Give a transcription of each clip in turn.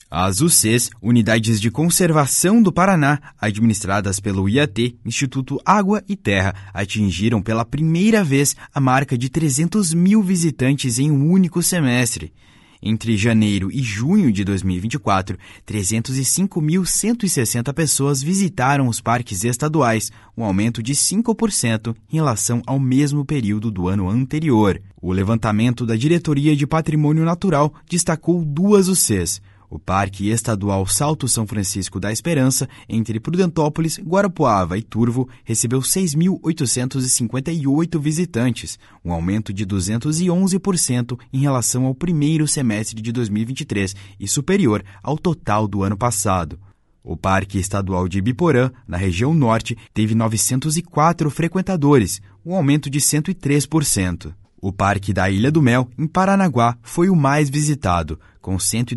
As UCs, Unidades de Conservação do Paraná, administradas pelo IAT, Instituto Água e Terra, atingiram pela primeira vez a marca de 300 mil visitantes em um único semestre. Entre janeiro e junho de 2024, 305.160 pessoas visitaram os parques estaduais, um aumento de 5% em relação ao mesmo período do ano anterior. O levantamento da Diretoria de Patrimônio Natural destacou duas UCs. O Parque Estadual Salto São Francisco da Esperança, entre Prudentópolis, Guarapuava e Turvo, recebeu 6.858 visitantes, um aumento de 211% em relação ao primeiro semestre de 2023 e superior ao total do ano passado. O Parque Estadual de Ibiporã, na região norte, teve 904 frequentadores, um aumento de 103%. O Parque da Ilha do Mel, em Paranaguá, foi o mais visitado, com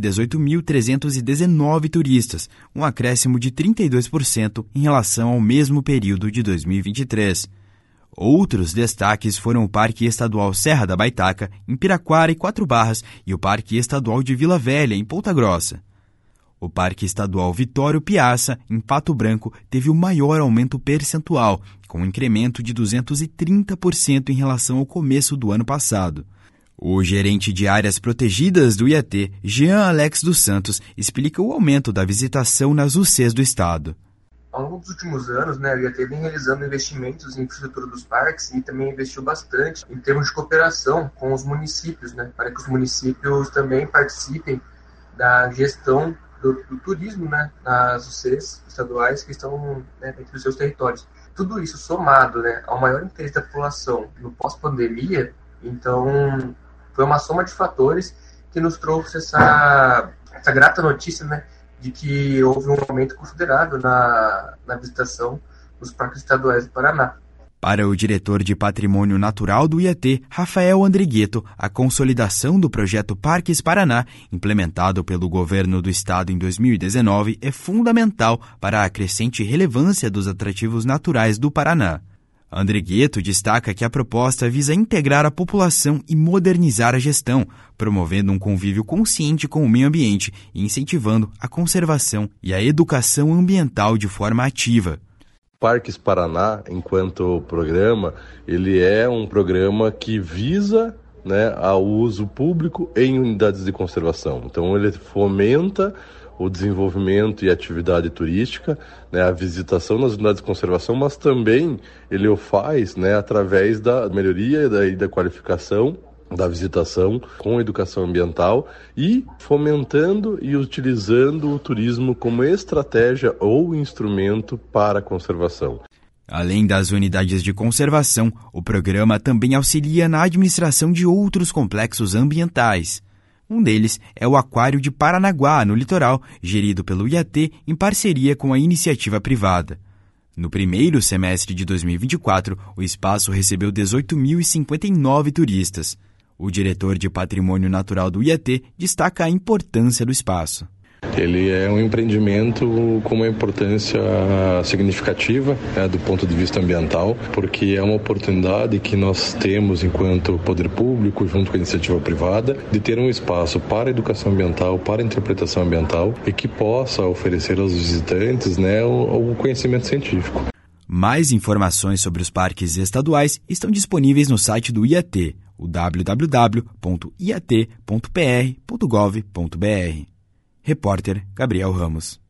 118.319 turistas, um acréscimo de 32% em relação ao mesmo período de 2023. Outros destaques foram o Parque Estadual Serra da Baitaca, em Piraquara e Quatro Barras, e o Parque Estadual de Vila Velha, em Ponta Grossa. O Parque Estadual Vitório Piazza, em Pato Branco, teve o maior aumento percentual, com um incremento de 230% em relação ao começo do ano passado. O gerente de áreas protegidas do IAT, Jean Alex dos Santos, explica o aumento da visitação nas UCs do estado. Ao longo dos últimos anos, o IAT vem realizando investimentos em infraestrutura dos parques e também investiu bastante em termos de cooperação com os municípios, para que os municípios também participem da gestão do turismo, nas UCs estaduais que estão dentro dos seus territórios. Tudo isso somado ao maior interesse da população no pós-pandemia, então foi uma soma de fatores que nos trouxe essa grata notícia de que houve um aumento considerável na visitação dos parques estaduais do Paraná. Para o diretor de Patrimônio Natural do IAT, Rafael Andrigueto, a consolidação do projeto Parques Paraná, implementado pelo governo do estado em 2019, é fundamental para a crescente relevância dos atrativos naturais do Paraná. Andrigueto destaca que a proposta visa integrar a população e modernizar a gestão, promovendo um convívio consciente com o meio ambiente e incentivando a conservação e a educação ambiental de forma ativa. Parques Paraná, enquanto programa, ele é um programa que visa ao uso público em unidades de conservação. Então, ele fomenta o desenvolvimento e atividade turística, a visitação nas unidades de conservação, mas também ele o faz através da melhoria e da qualificação da visitação com educação ambiental e fomentando e utilizando o turismo como estratégia ou instrumento para a conservação. Além das unidades de conservação, o programa também auxilia na administração de outros complexos ambientais. Um deles é o Aquário de Paranaguá, no litoral, gerido pelo IAT em parceria com a iniciativa privada. No primeiro semestre de 2024, o espaço recebeu 18.059 turistas. O diretor de Patrimônio Natural do IAT destaca a importância do espaço. Ele é um empreendimento com uma importância significativa do ponto de vista ambiental, porque é uma oportunidade que nós temos enquanto poder público, junto com a iniciativa privada, de ter um espaço para a educação ambiental, para a interpretação ambiental e que possa oferecer aos visitantes o conhecimento científico. Mais informações sobre os parques estaduais estão disponíveis no site do IAT, o www.iat.pr.gov.br. Repórter Gabriel Ramos.